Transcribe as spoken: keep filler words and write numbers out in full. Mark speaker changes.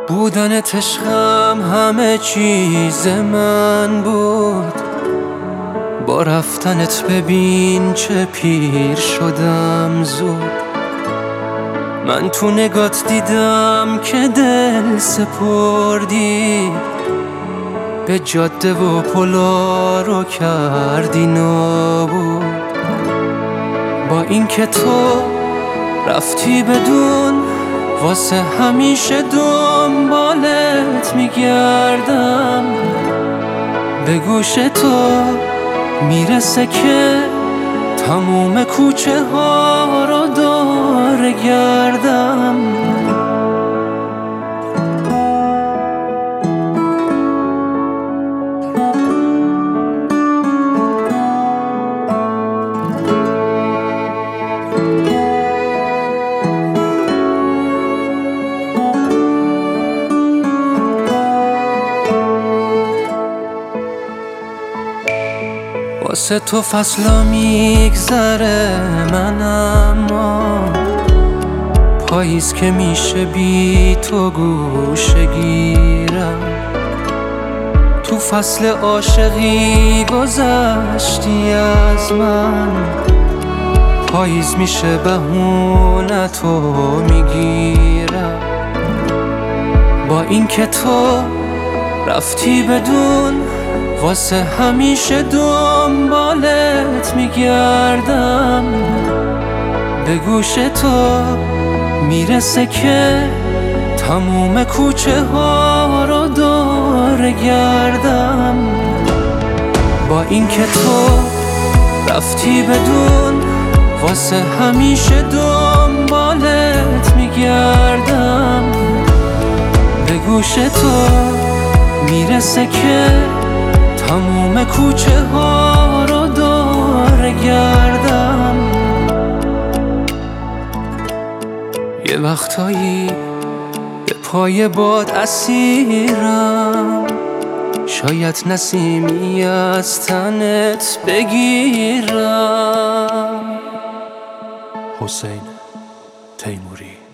Speaker 1: بودنت عشقم همه چیز من بود، با رفتنت ببین چه پیر شدم زود. من تو نگات دیدم که دل سپردی، به جاده و پلا رو کردی نابود. با این که تو رفتی بدون، واسه همیشه دنبالت میگردم. به گوش تو میرسه که تموم کوچه ها رو دور گردم. واسه تو فصلا میگذره من، اما پاییز که میشه بی تو گوشه گیرم. تو فصل عاشقی گذشتی از من، پاییز میشه بهونه تو میگیرم. با این که تو رفتی بدون، واسه همیشه دنبالت میگردم. به گوش تو میرسه که تموم کوچه ها رو دور گردم. با این که تو رفتی بدون، واسه همیشه دنبالت میگردم. به گوش تو میرسه که تموم کوچه ها رو دور گردم. یه وقتایی به پای باد اسیرم، شاید نسیمی از تنت بگیرم. حسین تیموری.